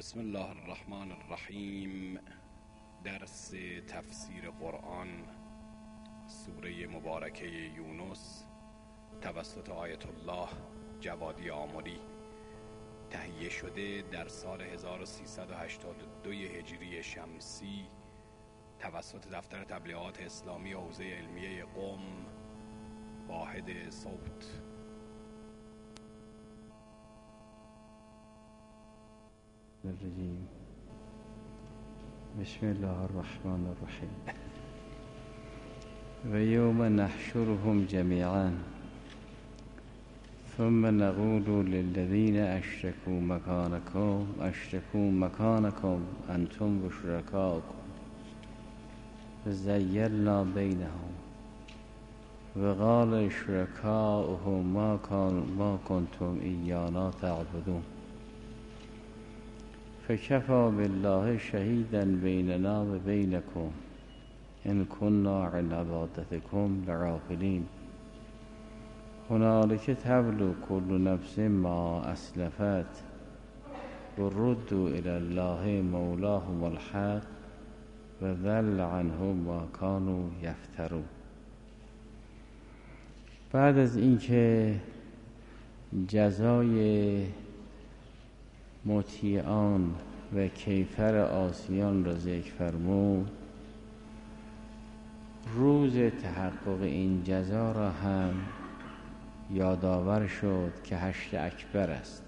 بسم الله الرحمن الرحیم. درس تفسیر قرآن سوره مبارکه یونس توسط آیت الله جوادی آملی، تهیه شده در سال 1382 هجری شمسی توسط دفتر تبلیغات اسلامی حوزه علمیه قم، واحد صوت. الرجیم. بسم الله الرحمن الرحیم. و یوم نحشرهم جمیعا ثم نقول للذین اشركوا مکانکم انتم و شرکاءکم فزیلنا بینهم و قال شرکاؤهم ما کنتم ایانا تعبدون فکفی بالله شهیدا بیننا و بینکم ان كنا عن عبادتکم لغافلین هنالک تبلو کل نفس ما اسلفت و ردوا الی الله مولاهم الحق و ضل عنهم ما كانوا یفترون. بعد از اینکه جزای مطیعان و کیفر عاصیان را ذکر فرمود، روز تحقق این جزا را هم یادآور شد که حشر اکبر است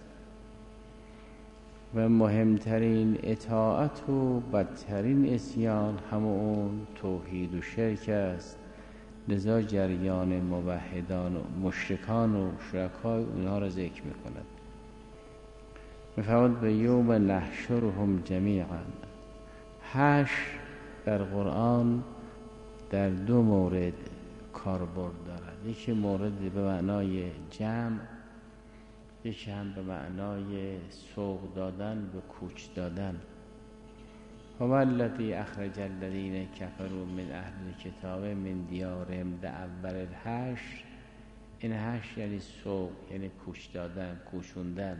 و مهمترین اطاعت و بدترین عصیان همون توحید و شرک است. لذا جریان موحدان و مشرکان و شرکای اونها را ذکر می‌کند. می‌فرماید به یوم نحشرهم جمیعا. حشر در قرآن در دو مورد کاربرد دارد. یکی مورد به معنای جمع، یکی هم به معنای سوق دادن، به کوچ دادن. هو الذی اخرج الذین کفروا من اهل الکتاب من دیارهم لأول الحشر. این حشر یعنی سوق، یعنی کوچ دادن، کوشوندن،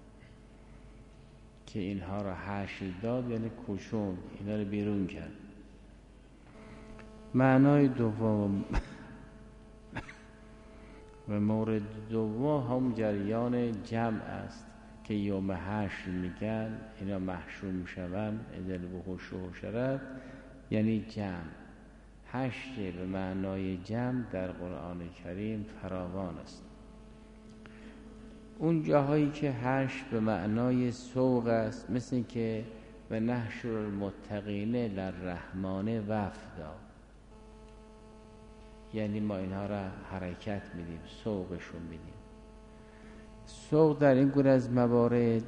که اینها را حشر داد یعنی کوشوند، اینها را بیرون کرد. معنای دوم و مورد دوم هم جریان جمع است که یوم حشر میگن اینا محشور میشوند، ادل وحوش و حشرات، یعنی جمع. حشر به معنای جمع در قرآن کریم فراوان است. اون جاهایی که حشر به معنای سوق است، مثل که و نحشر المتقین للرحمن وفدا، یعنی ما اینها را حرکت میدیم، سوقشون میدیم. سوق در این گونه از موارد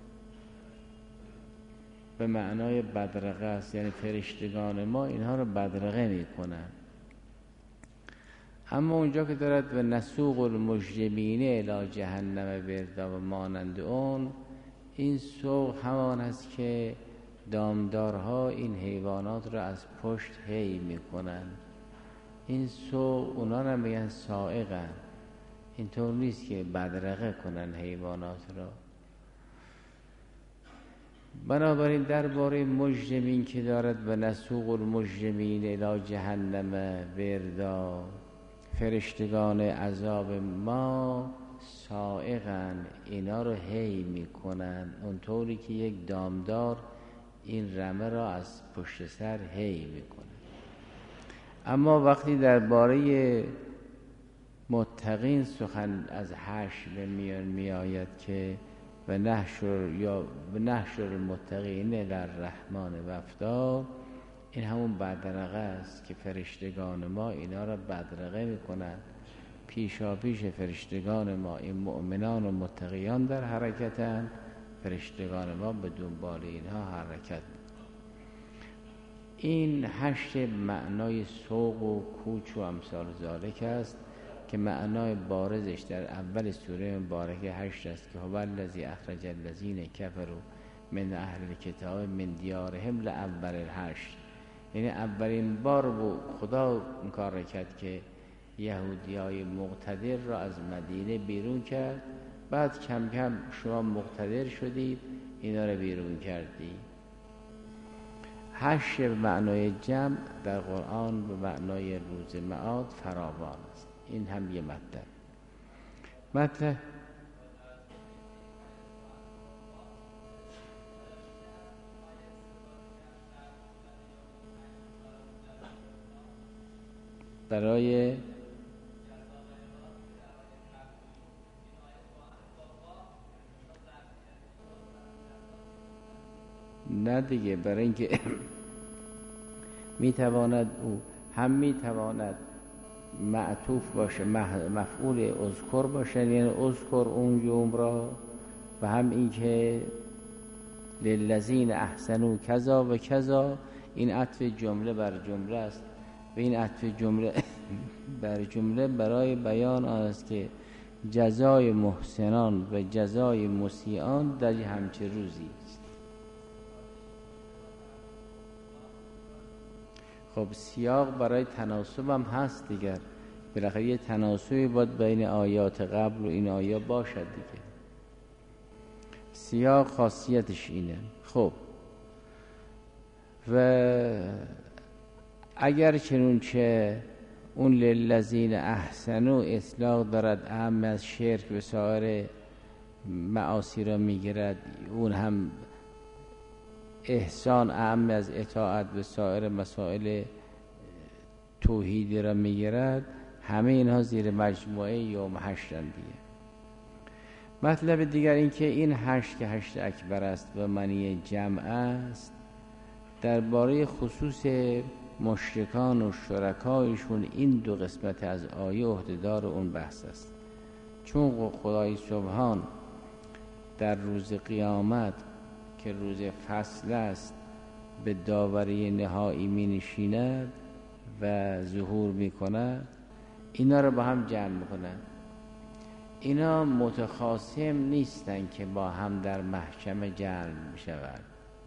به معنای بدرقه است، یعنی فرشتگان ما اینها را بدرقه میکنن. اما اونجا که دارد و نسوق المجرمین الی جهنم وردا و مانند اون، این سوق همان است که دامدارها این حیوانات را از پشت هی میکنن. این سوق اونا را میگن سائقن. اینطور نیست که بدرقه کنن حیوانات را. بنابراین درباره مجرمین که دارد و نسوق المجرمین الی جهنم وردا، فرشتگان عذاب ما سائقن، اینا رو هی میکنن، اونطوری که یک دامدار این رمه را از پشت سر هی میکنه. اما وقتی درباره متقین سخن از حشر به میان میآید که و نحشر المتقین للرحمن وفدا، این همون بدرقه است که فرشتگان ما اینا را بدرقه میکنن. پیشا پیش فرشتگان ما این مؤمنان و متقیان در حرکتن، فرشتگان ما به دنبال اینها حرکت میکنن. این حشر معنای سوق و کوچ و امثال ذالک است که معنای بارزش در اول سوره مبارکه حشر است که هو الذی اخرج الذین کفروا من اهل الکتاب من دیارهم لأول الحشر. یعنی اولین بار خدا این کار را کرد که یهودیای مقتدر را از مدینه بیرون کرد. بعد کم کم شما مقتدر شدید، اینا رو بیرون کردی. حشر به معنای جمع در قرآن به معنای روز معاد فراوان است. این هم یه مطلب برای نه دیگه، برای اینکه میتواند او هم میتواند معطوف باشه، مفعول اذکر باشه، یعنی اذکر اون یوم را، و هم این که للذین احسنوا کذا و کذا، این عطف جمله بر جمله است و این عطف جمله بر جمله برای بیان آن است که جزای محسنان و جزای مسیئان در همچه روزی است. خب سیاق برای تناسب هم هست دیگر، بالاخره یه تناسبی باید بین آیات قبل و این آیه باشد دیگه. سیاق خاصیتش اینه. خب و اگر چنونچه اون للذین احسنوا اطلاق دارد اهم از شرک به سایر معاصی را میگیرد، اون هم احسان اهم از اطاعت به سایر مسائل توحیدی را میگیرد، همه اینها زیر مجموعه یوم حشرند دیگه. مطلب دیگر این که این حشر که حشر اکبر است و معنی جمع است، درباره خصوص مشرکان و شرکایشون این دو قسمت از آیه عهده‌دار اون بحث است. چون خدای سبحان در روز قیامت که روز فصل است به داوری نهایی می نشیند و ظهور می کند، اینا رو با هم جمع می کند. اینا متخاصم نیستن که با هم در محکمه جمع می شود.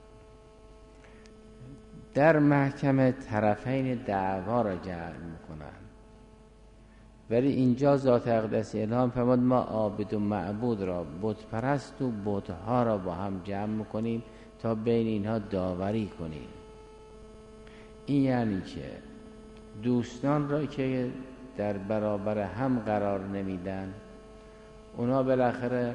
در محکمه طرفین دعوا را جمع می کنند، ولی اینجا ذات اقدس الهام فرمود ما عابد و معبود را، بت پرست و بتها را با هم جمع می کنیم تا بین اینها داوری کنیم. این یعنی که دوستان را که در برابر هم قرار نمیدن، اونا بالاخره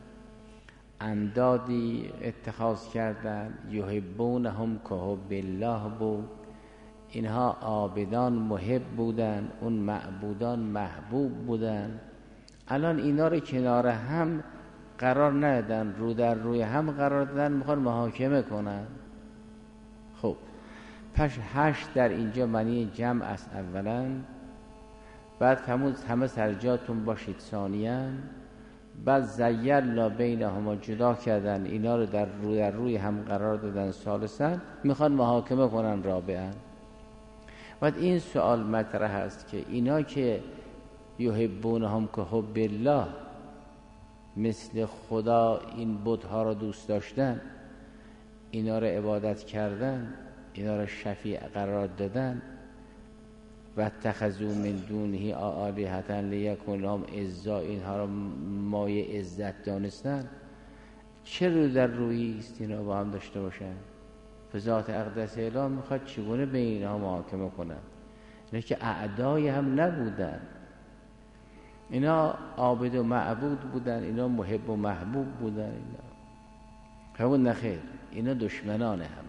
اندادی اتخاذ کردن، یحبونهم که حب الله بود. اینها عابدان محب بودن، اون معبودان محبوب بودن. الان اینا رو کنار هم قرار ندادن، رو در روی هم قرار دادن، میخوان محاکمه کنن. خب پس حشر در اینجا معنی جمع است اولا، بعد همه سرجاتون باشید ثانیاً، بعد زیّلنا بینهما جدا کردن، اینا رو در روی هم قرار دادن ثالثاً، میخوان محاکمه کنن رابعاً. بعد این سوال مطرح است که اینا که یحبونهم که حب الله، مثل خدا این بت‌ها رو دوست داشتن، اینا رو عبادت کردن، اینا رو شفیع قرار دادن، و اتخذوا من دونه آلهة لیکن لهم عزا، اینها رو مایه عزت دانستن، چه رو در رویی است اینا با هم داشته باشن؟ ذات اقدس اله میخواد چگونه به اینها محاکمه کنن؟ اینا که اعدای هم نبودن، اینا عابد و معبود بودن، اینا محب و محبوب بودن، اینا همون نخیر، اینا دشمنان هم.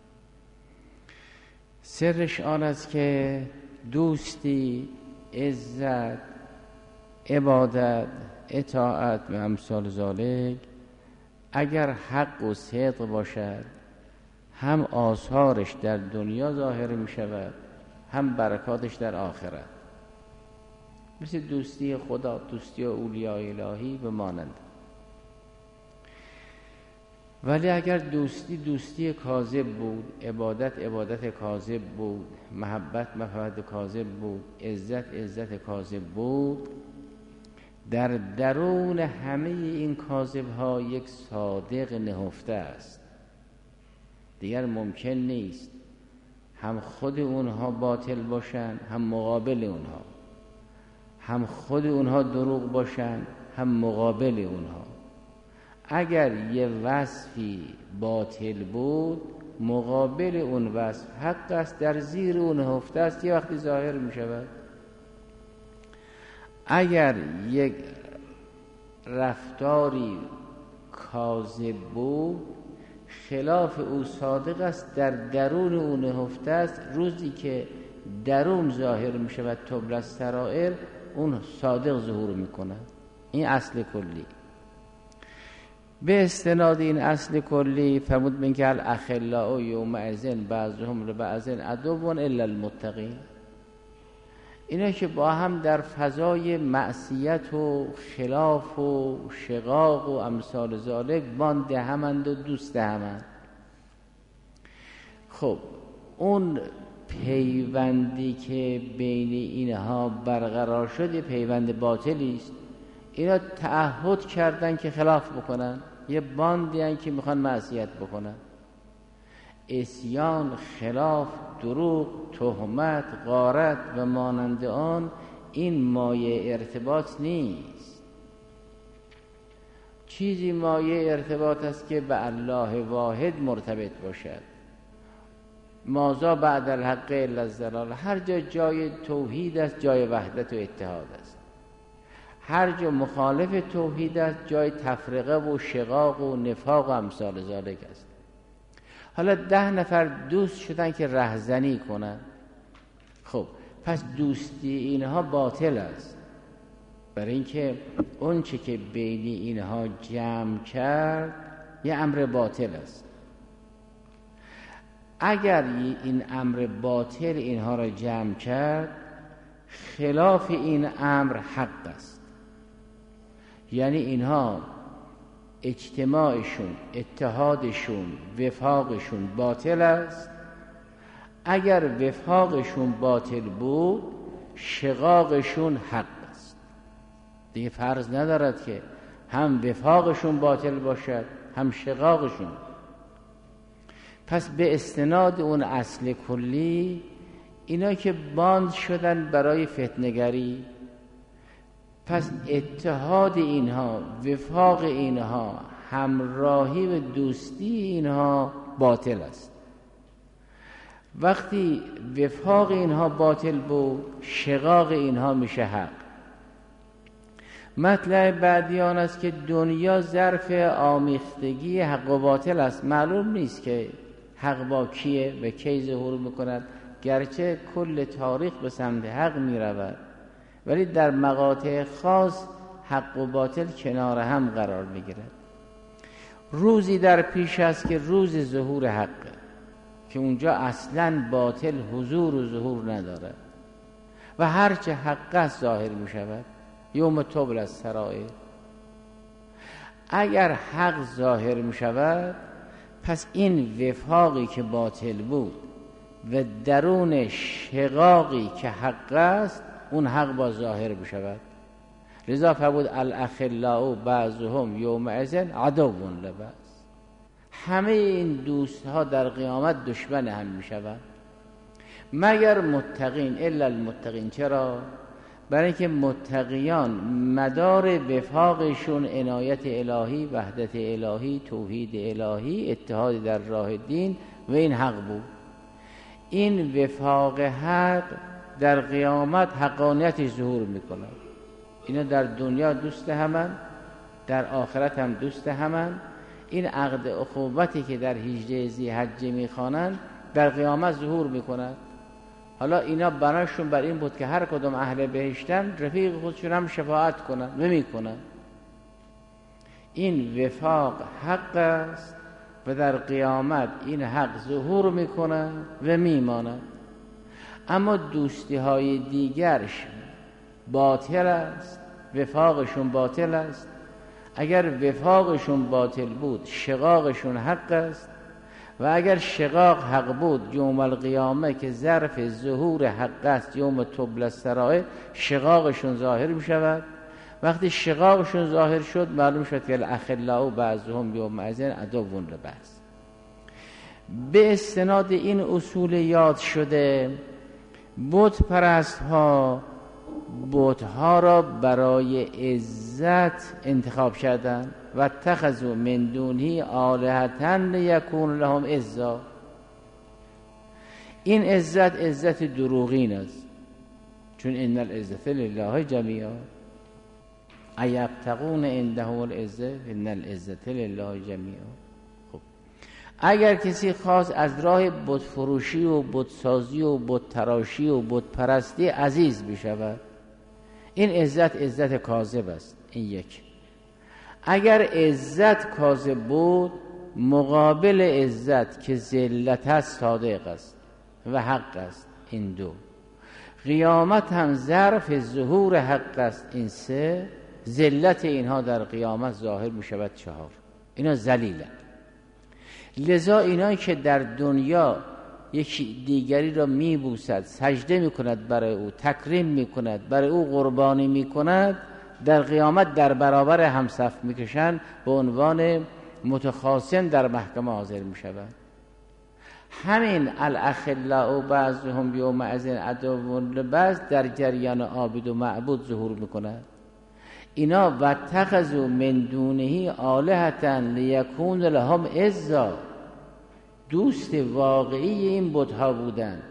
سرش آن است که دوستی، عزت، عبادت، اطاعت و امثال ذالک اگر حق و صدق باشد، هم آثارش در دنیا ظاهر می شود، هم برکاتش در آخرت، مثل دوستی خدا، دوستی اولیاء الهی و مانند. ولی اگر دوستی کاذب بود، عبادت کاذب بود، محبت کاذب بود، عزت کاذب بود، در درون همه این کاذب ها یک صادق نهفته است. دیگر ممکن نیست هم خود اونها باطل باشن، هم مقابل اونها، هم خود اونها دروغ باشن، هم مقابل اونها. اگر یه وصفی باطل بود مقابل اون وصف حق است، در زیر اون نهفته است، یه وقتی ظاهر می شود. اگر یک رفتاری کاذب بود خلاف او صادق است، در درون او نهفته است، روزی که درون ظاهر می شود تبلی السرائر اون صادق ظهور می کند. این اصل کلی. به استناد این اصل کلی فرمود من که الاخلاء یومئذ بعضهم لبعض عدو الا المتقین. اینا که با هم در فضای معصیت و خلاف و شقاق و امثال ذالک مانده همند و دوست همند. خب اون پیوندی که بین اینها برقرار شد پیوند باطلی است. اینا تعهد کردن که خلاف بکنن، یه باندی هن که میخوان معصیت بکنن. عصیان، خلاف، دروغ، تهمت، غارت و مانند آن این مایه ارتباط نیست. چیزی مایه ارتباط است که به الله واحد مرتبط باشد. ماذا بعد الحق الا الضلال. هر جا جای توحید است جای وحدت و اتحاد است. هر جا مخالف توحید است جای تفرقه و شقاق و نفاق و امثال ذالک است. حالا 10 نفر دوست شدن که رهزنی کنن. خب پس دوستی اینها باطل است، برای اینکه اون چه که بین اینها جمع کرد یه امر باطل است. اگر این امر باطل اینها را جمع کرد خلاف این امر حق است. یعنی اینها اجتماعشون، اتحادشون، وفاقشون باطل است. اگر وفاقشون باطل بود شقاقشون حق است. دیگه فرض ندارد که هم وفاقشون باطل باشد هم شقاقشون. پس به استناد اون اصل کلی اینا که باند شدن برای فتنه‌گری، پس اتحاد اینها، وفاق اینها، همراهی و دوستی اینها باطل است. وقتی وفاق اینها باطل بود شقاق اینها میشه حق. مطلب بعدی آن است که دنیا ظرف آمیختگی حق و باطل است. معلوم نیست که حق با کیه و کی ظهور میکند، گرچه کل تاریخ به سمت حق میرود ولی در مقاطع خاص حق و باطل کنار هم قرار میگیرد. روزی در پیش است که روز ظهور حقه که اونجا اصلاً باطل حضور و ظهور ندارد و هرچه حق است ظاهر میشود. یوم تبلی السرائر. اگر حق ظاهر میشود پس این وفاقی که باطل بود و درون شقاقی که حق است اون حق با ظاهر بشود. لذا فرمود الاخلاء بعضهم یومئذ عدو لبعض. همه این دوست ها در قیامت دشمن هم می شود مگر متقین الا المتقین. چرا؟ برای اینکه متقیان مدار وفاقشون عنایت الهی، وحدت الهی، توحید الهی، اتحاد در راه دین و این حق بود. این وفاق حق در قیامت حقانیت ظهور میکنه. اینا در دنیا دوست همن، در آخرت هم دوست همن. این عقد اخوتی که در 18 ذی‌حجه میخوانند در قیامت ظهور میکنند. حالا اینا بناشون بر این بود که هر کدوم اهل بهشتن رفیق خودشون هم شفاعت کنند و میکنند. این وفاق حق است و در قیامت این حق ظهور میکنه و میمانه. اما دوستی های دیگرش باطل است، وفاقشون باطل است. اگر وفاقشون باطل بود شقاقشون حق است و اگر شقاق حق بود یوم القیامه که ظرف ظهور حق است، یوم تبلی السرائر، شقاقشون ظاهر می شود. وقتی شقاقشون ظاهر شد معلوم شد که الاخلاء بعضهم یومئذ عدو لبعض. به استناد این اصول یاد شده بت پرست ها بت‌ها را برای عزت انتخاب کردند و اتخذوا من دونه آلهة لیکون لهم عزا. این عزت دروغین است، چون ان العزة لله جمیعا ایبتغون عندهم العزة ان العزة لله جمیعا. خب اگر کسی خواست از راه بت فروشی و بت سازی و بت تراشی و بت پرستی عزیز بشود، این عزت کاذب است. این یک. اگر عزت کاذب بود، مقابل عزت که ذلت است صادق است و حق است. این دو. قیامت هم ظرف ظهور حق است. این سه. ذلت اینها در قیامت ظاهر می شود. چهار. اینا ذلیلند. لذا اینایی که در دنیا یکی دیگری را می بوسد، سجده می کند برای او، تکریم می کند، برای او قربانی می کند، در قیامت در برابر همصف می کشند، به عنوان متخاصم در محکمه حاضر می شود. همین الاخلاء بعضهم یومئذ عدو لبعض در جریان عابد و معبود ظهور می کند. اینا واتخذوا من دونه آلهة لیکون لهم عزا، دوست واقعی این بت‌ها بودند.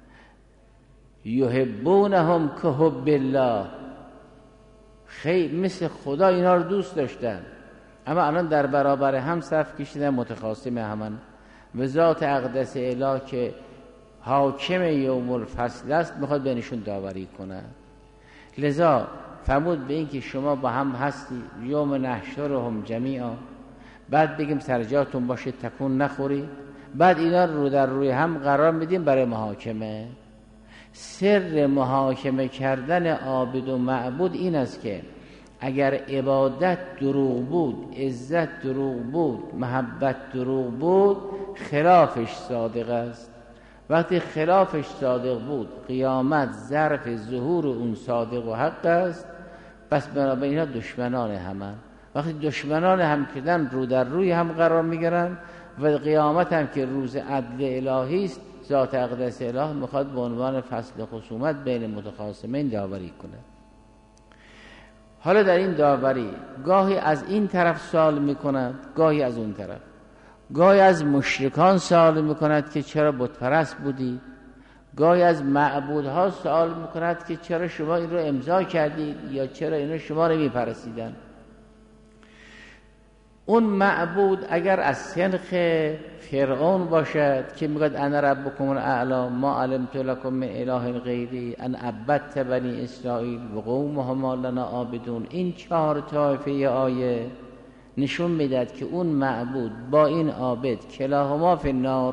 یحبونهم کحب الله، خیلی مثل خدا اینا رو دوست داشتن، اما الان در برابر هم صف کشیدن، متخاصم همان. و ذات اقدس اله که حاکم یوم الفصل است میخواد بینشون داوری کنه. لذا فرمود به این که شما با هم هستی، یوم نحشرهم جمیعا، بعد بگیم سرجاتون باشه تکون نخوری، بعد اینا رو در روی هم قرار میدیم برای محاکمه. سر محاکمه کردن عابد و معبود این است که اگر عبادت دروغ بود، عزت دروغ بود، محبت دروغ بود، خلافش صادق است. وقتی خلافش صادق بود، قیامت ظرف ظهور اون صادق و حق است. پس بنابراین اینا دشمنان همن. وقتی دشمنان هم کردن، رو در روی هم قرار میگیرن و قیامت هم که روز عدل الهی است، ذات اقدس اله میخواد به عنوان فصل خصومت بین متخاصمین داوری کنه. حالا در این داوری گاهی از این طرف سوال میکند، گاهی از اون طرف. گاهی از مشرکان سوال میکند که چرا بت پرست بودی، گاهی از معبودها سوال میکند که چرا شما این رو امضا کردید یا چرا اینو شما رو میپرستیدن. اون معبود اگر از سنخ فرعون باشد که میگوید انا ربکم الاعلی ما علمت لکم من اله غیری ان عبدت بنی اسرائیل و قومهما لنا عابدون، این 4 طایفه آیه نشون میداد که اون معبود با این عابد کلاهما فی النار.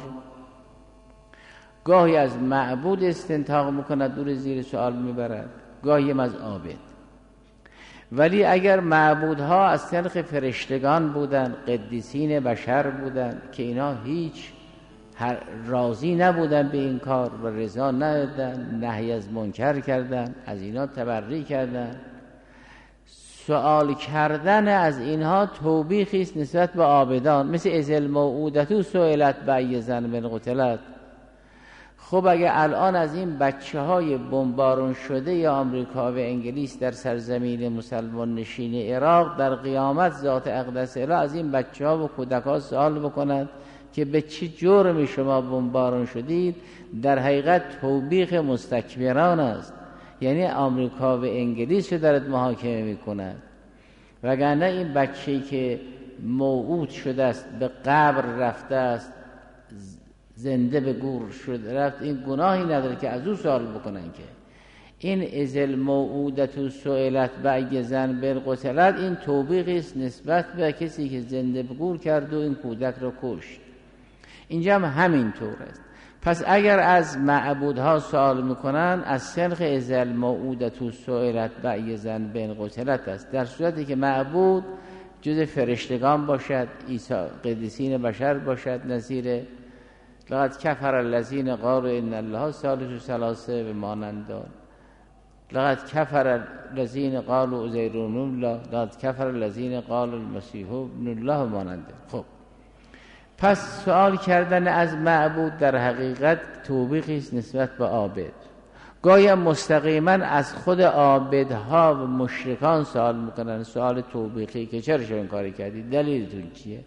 گاهی از معبود استنتاق میکند، دور زیر سوال میبرد، گاهی هم از عابد. ولی اگر معبودها از سنخ فرشتگان بودند، قدیسین بشر بودند که اینا هیچ راضی نبودند به این کار و رضا ندادند، نهی از منکر کردند، از اینا تبری کردند، سوال کردن از اینها توبیخی است نسبت به عابدان، مثل اذ الموعودة سئلت بأی ذنب قتلت. خب اگه الان از این بچه‌های بمبارون شده یا آمریکا و انگلیس در سرزمین مسلمان نشین عراق، در قیامت ذات اقدس اله از این بچه‌ها و کودک‌ها سوال بکنند که به چه جرمی شما بمبارون شدید، در حقیقت توبیخ مستکبران است. یعنی آمریکا و انگلیس رو درت محاکمه می‌کند. وگرنه این بچه‌ای که موعود شده است، به قبر رفته است، زنده به گور شده رفت، این گناهی نداره که از او سوال بکنن. که این اذ الموعودة سئلت بأی ذنب قتلت، این توبیخی است نسبت به کسی که زنده به گور کرد و این کودک را کشت. اینجا هم همین طور است. پس اگر از معبودها سوال میکنن، از سنخ اذ الموعودة سئلت بأی ذنب قتلت است، در صورتی که معبود جز فرشتگان باشد، عیسی قدیسین بشر باشد، نظیر لقد کفر الذین قالوا ان الله ثالث ثلاثه و مانند آن، لقد کفر الذین قالوا عزیر ابن الله، لقد کفر الذین قالوا المسیح ابن الله و مانند. خب پس سوال کردن از معبود در حقیقت توبیخی است نسبت به عابد. گاهی مستقیما از خود عابدها و مشرکان سوال میکنن، سوال توبیخی که چرا شما این کاری کردید، دلیلتون چیه؟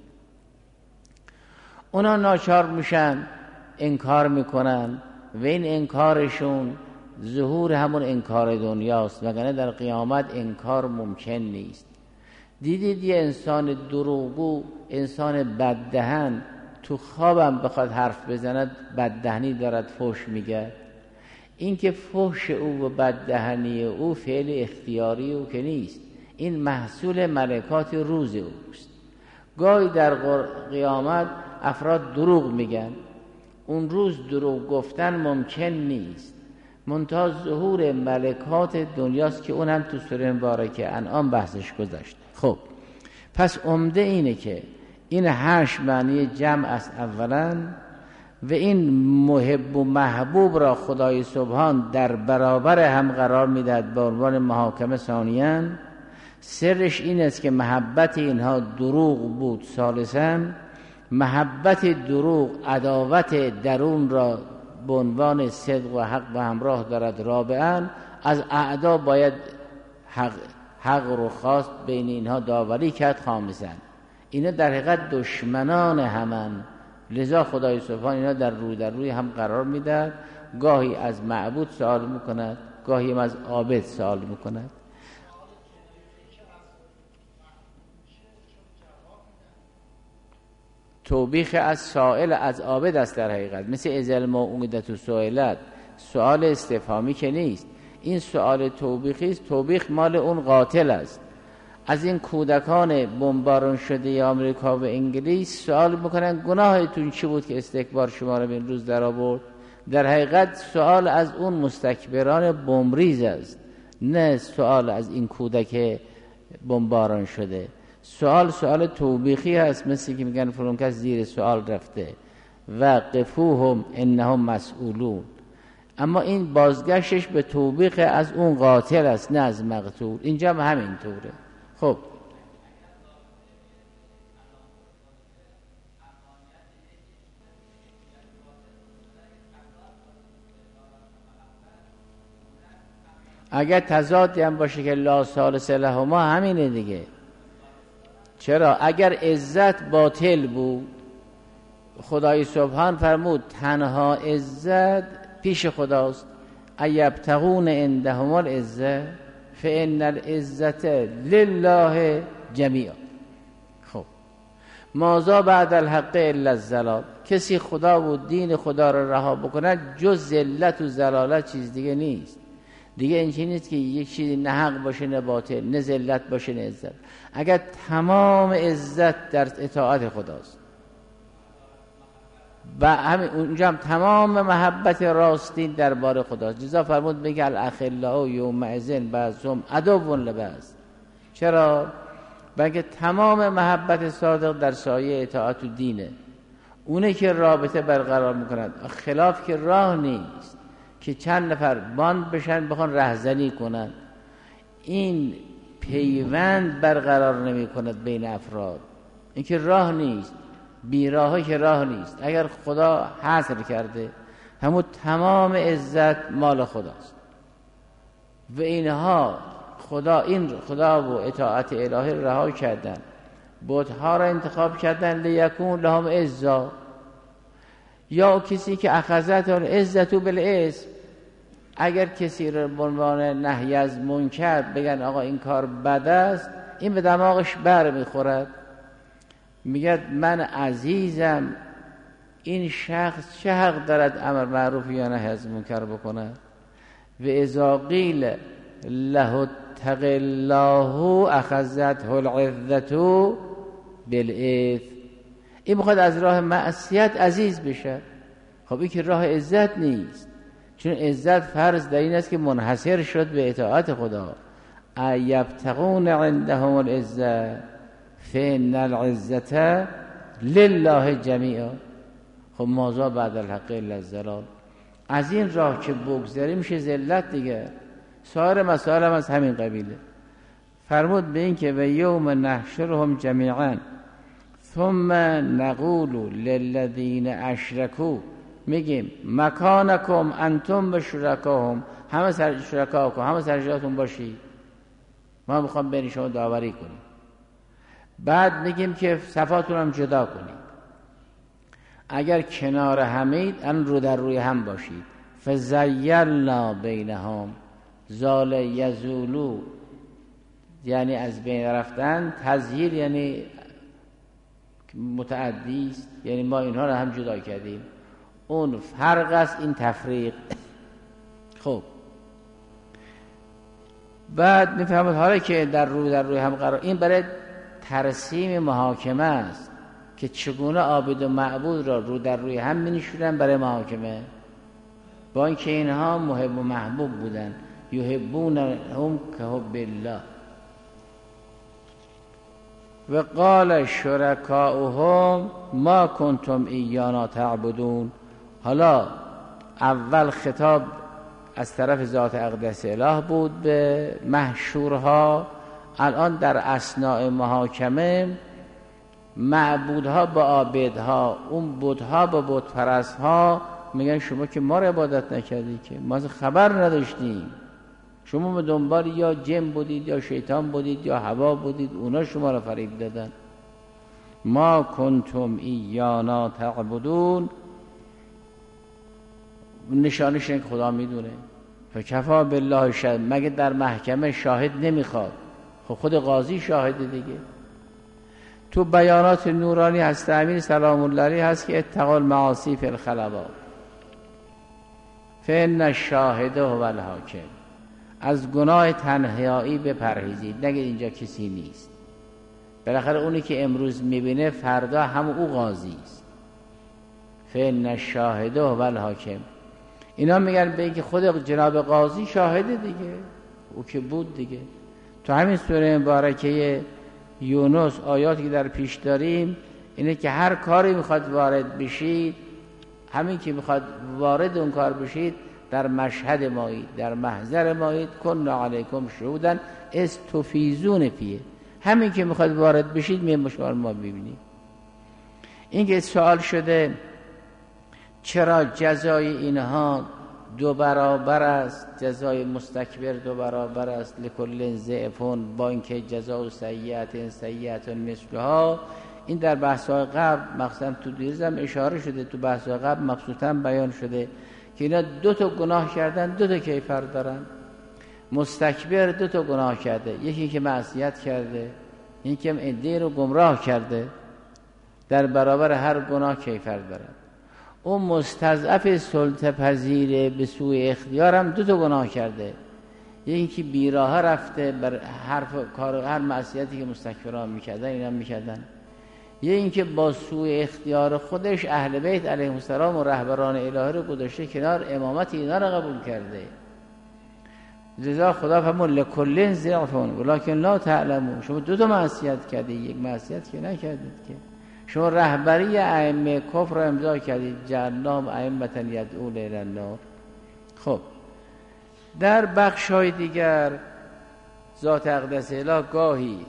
اونا ناچار میشن انکار میکنن و این انکارشون ظهور همون انکار دنیاست، وگرنه در قیامت انکار ممکن نیست. دیدید یه انسان دروغگو، انسان بددهن تو خوابم بخواد حرف بزند بددهنی دارد فحش میگه. این که فحش او و بددهنی او فعل اختیاری او که نیست، این محصول ملکات روز اوست. گاهی در قیامت افراد دروغ میگن، اون روز دروغ گفتن ممکن نیست، منتها ظهور ملکات دنیاست که اون هم تو سوره مبارکه انعام بحثش گذاشت. خب پس عمده اینه که این 8 معنی جمع است اولا، و این محب و محبوب را خدای سبحان در برابر هم قرار میدهد به عنوان محاکمه ثانیاً. سرش این است که محبت اینها دروغ بود ثالثاً، محبت دروغ عداوت درون را به عنوان صدق و حق و همراه دارد رابعاً. از اعدا باید حق رو خواست بین اینها داوری کرد خامساً. اینا در حقیقت دشمنان همن، لذا خدای سبحان اینا در روی هم قرار میدهد. گاهی از معبود سوال میکند، گاهی از عابد سوال میکند. توبیخ از سائل از عابد است در حقیقت، مثل ازل موعودة سئلت، سوال استفهامی که نیست، این سوال توبیخی است. توبیخ مال اون قاتل است. از این کودکان بمباران شده آمریکا و انگلیس سوال میکنن گناهتون چی بود که استکبار شما رو به این روز در آورد؟ در حقیقت سوال از اون مستکبران بمبریز است، نه سوال از این کودک بمباران شده. سوال توبیخی هست، مثل که میگن فلان کس زیر سوال رفته و قفوهم انهم مسئولون. اما این بازگشتش به توبیخ از اون قاتل است، نه از مقتول. اینجا هم همین طوره. خب اگر تضادی هم باشه که لا ثالث لهما، همینه دیگه. چرا؟ اگر عزت باطل بود، خدای سبحان فرمود تنها عزت پیش خداست. ایبتغون عندهم العزة فإن العزة لله جمیعا. خب ماذا بعد الحق الا الضلال، کسی خدا و دین خدا رو رها بکنه جز ذلت و ضلالت چیز دیگه نیست. دیگه این چیز نیست که یک چیزی نه حق باشه نه باطل، نه ذلت باشه نه عزت. اگر تمام عزت در اطاعت خداست و همین اونجا هم تمام محبت راستین درباره خداست، لذا فرمود میگه الاخلاء یومئذ بعضهم عدو لبعض. چرا؟ بلکه تمام محبت صادق در سایه اطاعت و دینه، اونه که رابطه برقرار میکند. خلاف که راه نیست که چند نفر باند بشن بخوان رهزنی کنن، این پیوند برقرار نمی کند بین افراد. این که راه نیست، بیراهی که راه نیست. اگر خدا حصر کرده همون تمام عزت مال خداست و اینها خدا و اطاعت الهی رها کردن، بت‌ها را انتخاب کردن لیکون لهم عزا، یا کسی که اخذت العزت بالاسم. اگر کسی را به عنوان نهی از منکر بگن آقا این کار بد است، این به دماغش بر میخورد، میگه من عزیزم، این شخص چه حق دارد امر معروف یا نهی از منکر بکنه؟ و اذا قیل له اتق الله اخذته العزة بالاثم، این میخواد از راه معصیت عزیز بشه. خب این که راه عزت نیست، چون عزت فرض در این است که منحصر شد به اطاعت خدا. ایبتغون عندهم العزة فإن العزة لله جمیعا. خب ماذا بعد الحق الا الضلال. از این راه که بگذری میشه ذلت دیگه. سایر مسائل هم از همین قبیله. فرمود به این که و یوم نحشرهم جمیعا ثم نقول للذین اشرکوا، میگیم مکانکم انتم و شرکاهم همه شرکا کن، همه سر جاتون باشید، ما میخوام بین شما داوری کنیم. بعد میگیم که صفاتون هم جدا کنید. اگر کنار همید ان رو در روی هم باشید. فزیلنا بینهم، زال یزولو یعنی از بین رفتن، تزییر یعنی متعدی است، یعنی ما اینها رو هم جدا کردیم. اون فرق است، این تفریق. خب بعد میفهمید حالا که در روی هم قرار، این برای ترسیم محاکمه است که چگونه عابد و معبود را رو در روی هم می‌نشونن برای محاکمه، با اینکه اینها محب و محبوب بودن. یحبونهم کحب الله. و قال شرکاؤهم ما کنتم ایانا تعبدون. حالا اول خطاب از طرف ذات اقدس اله بود به محشورها، الان در اثناء محاکمه معبودها با عابدها، اون بتها با بت پرستها میگن شما که ما رو عبادت نکردی، که ما خبر نداشتیم، شما به دنبال یا جن بودید یا شیطان بودید یا هوا بودید، اونا شما رو فریب دادن. ما کنتم ایانا تعبدون، نشانش این که خدا میدونه. فکفا بالله شهید، مگه در محکمه شاهد نمیخواد؟ خود قاضی شاهده دیگه. تو بیانات نورانی هست امیر سلام الله علیه هست که اتقوا المعاصی فی الخلوات فإن الشاهد هو الحاکم. از گناه تنهایی بپرهیزید، نگید اینجا کسی نیست. بالاخره اونی که امروز میبینه فردا هم او قاضی است. فإن الشاهد هو الحاکم. اینا میگن به اینکه خود جناب قاضی شاهده دیگه، او که بود دیگه. تو همین سوره مبارکه یونس آیاتی که در پیش داریم اینه که هر کاری میخواد وارد بشید، همین که میخواد وارد اون کار بشید، در مشهد مایید، در محضر مایید. کنا علیکم شهودا اذ تفیضون فیه. همین که میخواد وارد بشید میگه شما ما ببینید. این که سوال شده چرا جزای اینها دو برابر است، جزای مستکبر دو برابر است، لکل ضعفون، با اینکه جزاء سیئة مثلها. این در بحث‌های قبل مخصوصا تو دیروزم اشاره شده، تو بحث‌های قبل مخصوصا بیان شده که اینا دو تا گناه کردن، دو تا کیفر دارن. مستکبر دو تا گناه کرده، یکی که معصیت کرده، یکی که عده رو گمراه کرده، در برابر هر گناه کیفر دارن. اون مستضعف سلطه پذیر به سوی اختیار هم دو تا گناه کرده، یکی که بیراه رفته بر هر معصیتی که مستکبران میکردن اینا میکردن، یه این که با سوی اختیار خودش اهل بیت علیهم السلام و رهبران الهی رو گذاشته کنار، امامت اینا رو قبول کرده. لذا خدا فرمود لکل ضعفون ولکن لا تعلمون. شما دو تا معصیت کردید، یک معصیت که نکردید که. شما رهبری ائمه کفر رو امضا کردید، جعلناهم ائمة یدعون الی النار. خب در بخش‌های دیگر ذات اقدس اله گاهی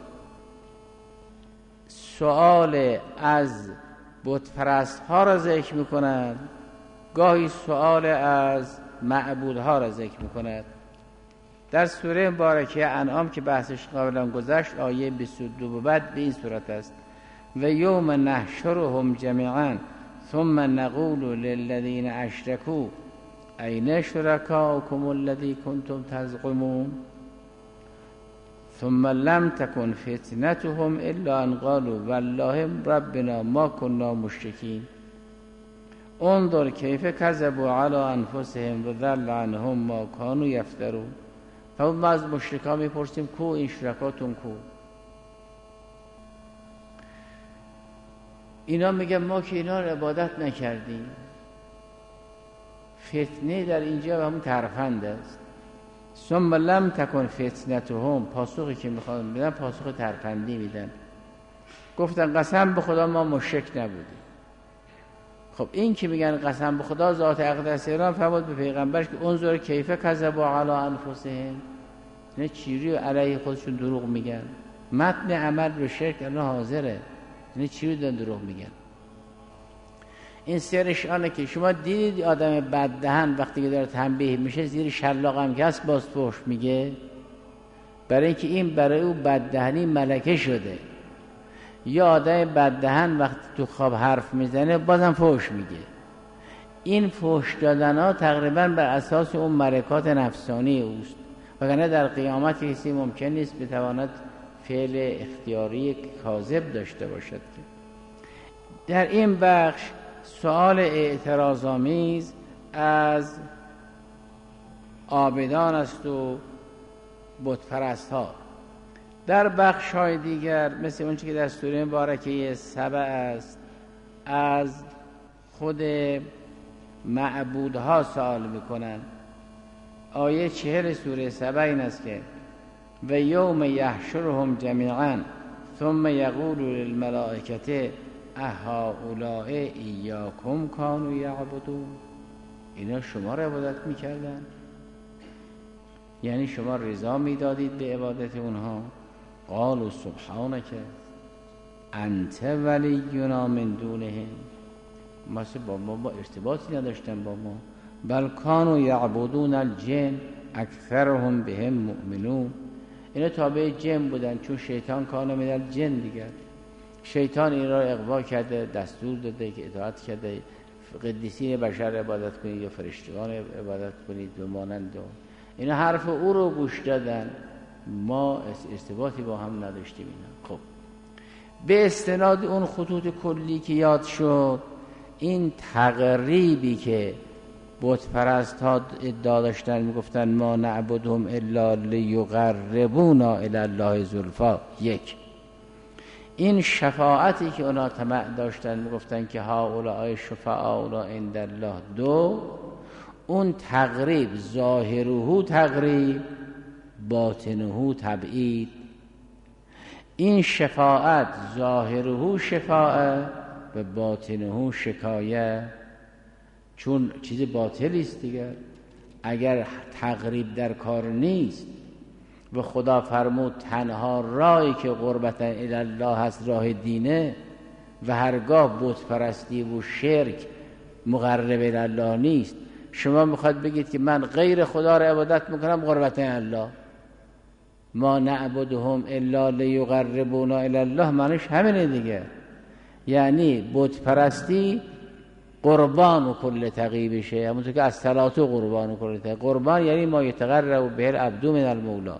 سؤال از بت پرست ها را ذکر می‌کند، گاهی سؤال از معبودها را ذکر می‌کند. در سوره مبارکه انعام که بحثش قبلا گذشت، آیه 22 به بعد به این صورت است: و یوم نحشرهم جمیعا ثم نقول للذین اشرکوا این شرکاؤکم الذی کنتم تزعمون ثم لم تکن فتنتهم الا ان قالوا والله ربنا ما كنا مشرکین انظر کیف کذبوا علی انفسهم و ضل عنهم ما كانوا یفترون. ما از مشرکان میپرسیم کو این شرکاتون کو؟ اینا میگن ما که اینا رو عبادت نکردیم. فتنه در اینجا همون ترفند است. ثم لم تکن فتنتهم، پاسخی که میخوان بدن پاسخ ترفندی میدن. گفتن قسم به خدا ما مشرک نبودیم. خب این که میگن قسم به خدا، ذات اقدس ایران فرمود به پیغمبرش که انظر کیف کذبوا علی انفسهم، نه چیری علیه خودشون دروغ میگن. متن عمل به شرک الان حاضره، نه چیری دارن دروغ میگن. این سرش آنه که شما دیدید آدم بددهن وقتی که داره تنبیه میشه زیر شلاق هم که هست باز فحش میگه؟ برای اینکه این برای او بددهنی ملکه شده. یا آدم بددهن وقتی تو خواب حرف میزنه بازم فحش میگه. این فحش دادن ها تقریبا بر اساس اون ملکات نفسانی اوست، وگرنه در قیامت کسی ممکن نیست بتواند فعل اختیاری کاذب داشته باشد. که در این بخش سؤال اعتراض‌آمیز از عابدان است و بت‌پرست ها. در بخش های دیگر مثل اونچه که در سوره مبارکه سبع است، از خود معبودها سوال میکنن. آیه 40 سوره سبع این است که و یوم یحشرهم جمیعا ثم یقول للملائکه اهؤلاء ایاکم کانوا یعبدون. اینا شما را عبادت میکردن؟ یعنی شما رضا میدادید به عبادت اونها؟ قالوا سبحانک انت ولینا من دونهم. مثل با ما با ارتباطی نداشتن با ما. بل کانوا یعبدون الجن اکثرهم بهم مؤمنون. اینا تابع جن بودن، چون شیطان کانوا من الجن دیگر. شیطان این را اغوا کرده، دستور داده که اطاعت کرده قدیسین بشر عبادت کنید یا فرشتگان عبادت کنید و مانند. اینا حرف او رو گوش دادن، ما ارتباطی با هم نداشتیم. اینا خب به استناد اون خطوط کلی که یاد شد، این تقریبی که بت پرست ها ادعا داشتن میگفتن ما نعبدهم الا لیقربونا الی الله زلفا، یک. این شفاعتی که اونا طمع داشتن میگفتن که هؤلاء شفعاؤنا عند الله، دو. اون تقریب ظاهره تقریب باطنه تبعید. این شفاعت ظاهره شفاعه و باطنه شکایه، چون چیز باطلی است دیگر. اگر تقریب در کار نیست و خدا فرمود تنها راهی که قربت الی الله هست راه دینه و هرگاه بت پرستی و شرک مقرب الی الله نیست، شما میخواد بگید که من غیر خدا را عبادت میکنم قربت الی الله. ما نعبدهم الا لیقربونا الی الله معنیش همینه دیگه. یعنی بت پرستی قربان و کل تقی بشه، همونطور که از صلات و قربان و کل تقی. قربان یعنی ما یتقرب به العبد من المولا.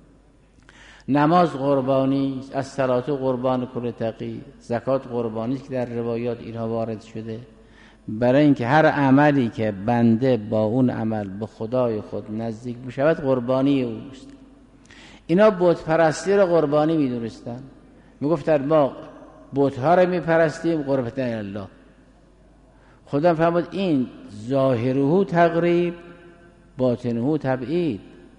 نماز قربانی است، از صلات و قربان و کل تقی. زکات قربانی است که در روایات اینها وارد شده. برای اینکه هر عملی که بنده با اون عمل به خدای خود نزدیک بشود قربانی اوست. اینا بت پرستی را قربانی می‌دونستن. میگفتن ما بت ها را میپرستیم قربت الله. خدا فرمود این ظاهره تقریب باطنه تبعید.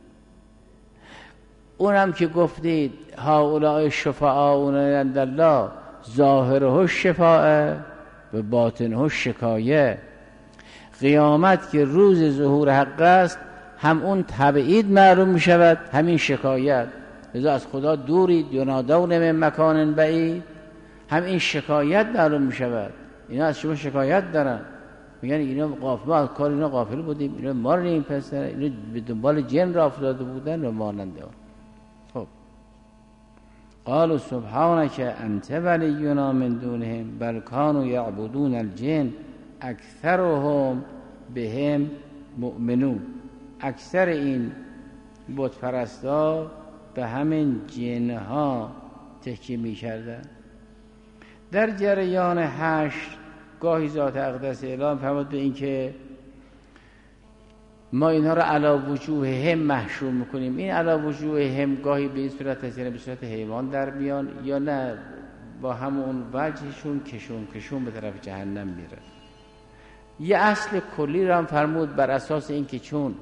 اونم که گفتید هؤلاء شفعاؤنا عند الله، ظاهره شفاعه و باطنه شکایه. قیامت که روز ظهور حق است، هم اون تبعید معلوم می شود، همین شکایت. لذا از خدا دورید، ینادون من مکان بعید، هم این شکایت معلوم می شود. اینا از شما شکایت دارن، میگن اینا غافل، ما از کار اینا غافل بودیم، اینا ما رو نیم پسر، اینا به دنبال جن را افتاده بودن و ماننده. خب قالوا سبحانك انت ولینا من دونهم بل كانوا یعبدون الجن اکثرهم بهم مؤمنون. اکثر این بت پرستا به همین جنها تکیه می کردن. در جریان حشر گاهی ذات اقدس اعلام فرمود به این که ما اینها را علی وجوههم محشور میکنیم. این علی وجوههم گاهی به این صورت هست، یعنی به صورت حیوان در میان، یا نه با همون وجهشون کشون به طرف جهنم میره. یه اصل کلی را هم فرمود بر اساس این که چون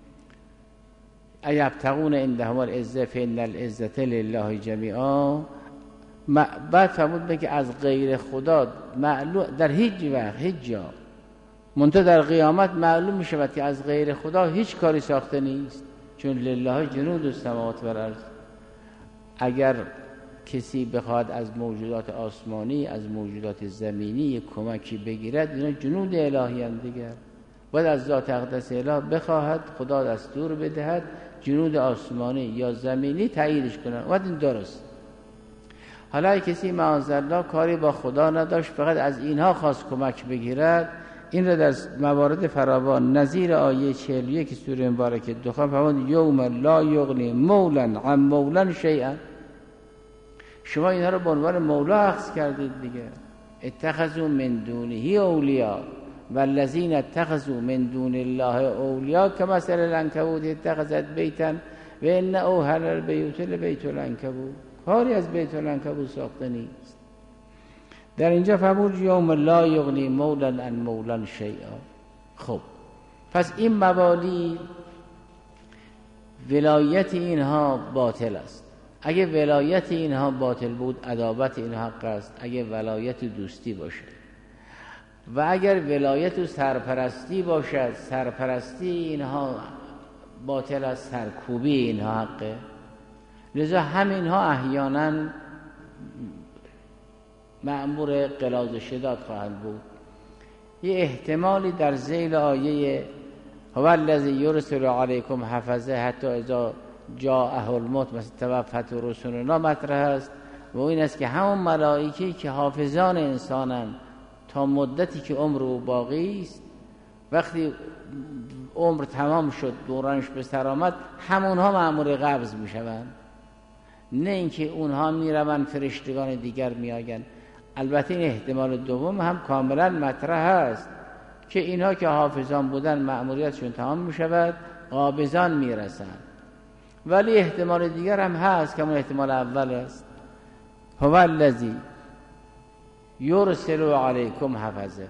ایبتغون عندهم العزة فإن العزة لله جمیعا، بعد فرمود بگه از غیر خدا معلوم در هیچ وقت هیچ جا منتها در قیامت معلوم می شود که از غیر خدا هیچ کاری ساخته نیست، چون لله جنود السماوات و الارض. اگر کسی بخواد از موجودات آسمانی از موجودات زمینی کمکی بگیرد، اینا جنود الهی هم دیگر. باید از ذات اقدس اله بخواهد، خدا دستور بدهد جنود آسمانی یا زمینی تاییدش کنن، و این درست. حالا کسی معاذالله کاری با خدا نداشت، فقط از اینها خواست کمک بگیرد، این را در موارد فراوان نظیر آیه 41 سوره مبارکه دخان فرمود یوم لا یغنی مولا عن مولا شیئا. شما اینها رو به عنوان مولا اخذ کردید دیگه. اتخذوا من دونه اولیاء والذین اتخذوا من دون الله اولیاء کمثل العنکبوت اتخذت بیتا و ان اوهن البیوت لبیت العنکبوت. کاری از بیت العنکبوت ساخته نیست. در اینجا فرمود یوم لا یغنی مولا عن مولا شیئا. خب پس این موالی ولایت اینها باطل است. اگه ولایت اینها باطل بود عداوت اینها حق است. اگه ولایت دوستی باشه و اگر ولایت و سرپرستی باشد، سرپرستی اینها باطل است، سرکوبی اینها حقه. لذا همینها احیانا مأمور غلاظ و شداد خواهند بود. یه احتمالی در ذیل آیه هو الذی یرسل علیکم حفظه حتی اذا جاءه الموت مثل توفت رسولنا مطرح است، و این است که همون ملائکه‌ای که حافظان انسانن تا مدتی که عمر او باقی است، وقتی عمر تمام شد دورانش به سر آمد، همونها مأمور قبض میشوند، نه اینکه اونها میروند فرشتگان دیگر میآیند. البته این احتمال دوم هم کاملا مطرح است که اینها که حافظان بودن مأموریتشون تمام میشود، قابضان میرسند. ولی احتمال دیگر هم هست که اون احتمال اول است. هو الذی یرسل علیکم حفظه.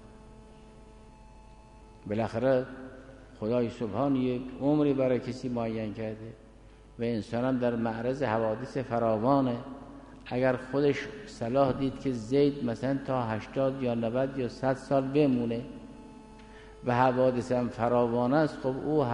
بالاخره خدای سبحان یک عمری برای کسی معین کرده و انسان هم در معرض حوادث فراوانه. اگر خودش صلاح دید که زید مثلا تا 80 یا 90 یا 100 سال بمونه و حوادث هم فراوانه است، خب او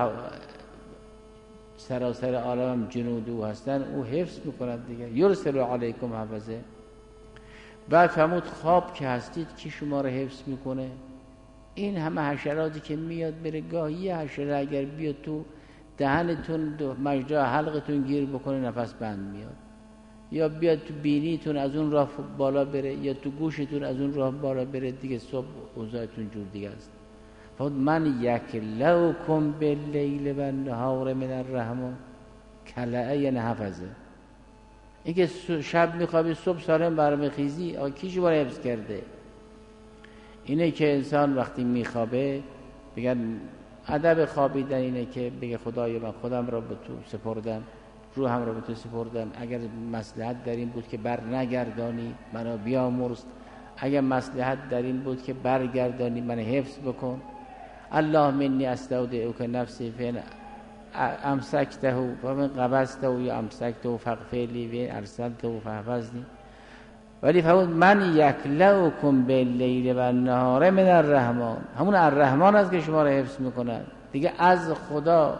سراسر عالم جنود او هستن، او حفظ میکند دیگه. یرسل علیکم حفظه. بعد فرمود خواب که هستید کی شما رو حفظ میکنه؟ این همه حشراتی که میاد بره، گاهی حشره اگر بیاد تو دهنتون مجرا حلقتون گیر بکنه نفس بند میاد، یا بیاد تو بینیتون از اون راه بالا بره، یا تو گوشتون از اون راه بالا بره، دیگه صبح اوضاعتون جور دیگه است. فرمود من یکلوکم باللیل و النهار من الرحمن کلأ یعنی حفظه. این که شب میخوابی صبح سالم برمیخیزی، کی شما رو حفظ کرده؟ اینه که انسان وقتی میخوابه بگن ادب خوابیدن اینه که بگه خدای من خودم را به تو سپردم، روحم را به تو سپردم، اگر مصلحت در این بود که بر نگردانی منو بیامرز، اگر مصلحت در این بود که برگردانی من حفظ بکن. الله منی استودعک نفسی فین امسکته و من قبضته یا امسکته فاغفر لی و ارسلته فاحفظنی. ولی فرمود من یکلؤکم باللیل و النهار من الرحمن. همون الرحمن است که شما رو حفظ میکنه دیگه. از خدا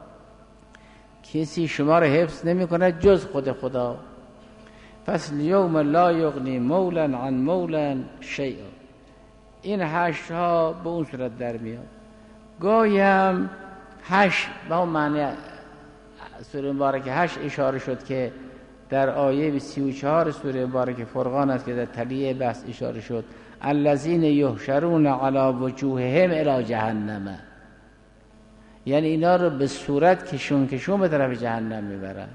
کسی شما رو حفظ نمیکنه جز خود خدا. پس یوم لا یغنی مولا عن مولا شیئا. این 8 ها به اون صورت در میاد. گاهی هم 8 به اون معنی سوره مبارکه 8 اشاره شد که در آیه 34 سوره مبارکه فرقان است که در تلیه بحث اشاره شد الذین یحشرون علی وجوههم الی جهنم. یعنی اینا رو به صورت کشون به طرف جهنم میبرن.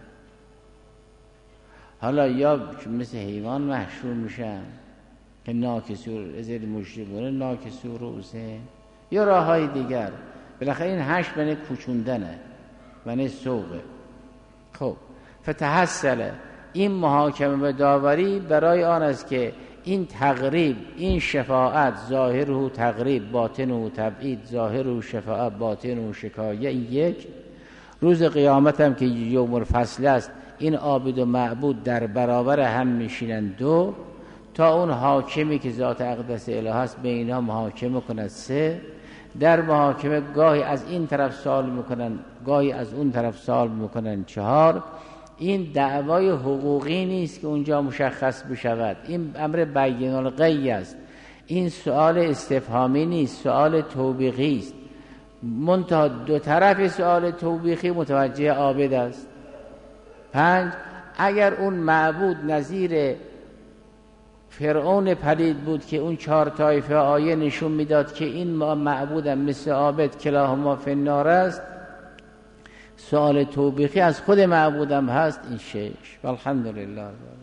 حالا یا مثل حیوان محشور میشن که ناکسور ازل مشربونه ناکسور روزه، یا راه های دیگر. بالاخره این 8 معنی کوچوندنه، معنی سوقه. خب فتحصل این محاکمه و داوری برای آن است که این تقریب، این شفاعت ظاهر و تقریب باطن و تبعید، ظاهر و شفاعت باطن و شکایه، این یک. روز قیامت هم که یوم الفصل است، این عابد و معبود در برابر هم میشینند 2 تا اون حاکمی که ذات اقدس اله است به اینا محاکمه کند 3. در محاکمه گاهی از این طرف سوال میکنن گاهی از اون طرف سوال میکنن 4. این دعوای حقوقی نیست که اونجا مشخص بشود، این امر بین الغی است. این سؤال استفهامی نیست، سؤال توبیخی است. منتها دو طرف سؤال توبیخی متوجه عابد است. 5 اگر اون معبود نظیر فرعون پلید بود که اون 4 طایفه آیه نشون میداد که این معبودم مثل عابد کلاهما فی النار است، سؤال توبیخی از خود معبودم هست. این 6 والحمدلله.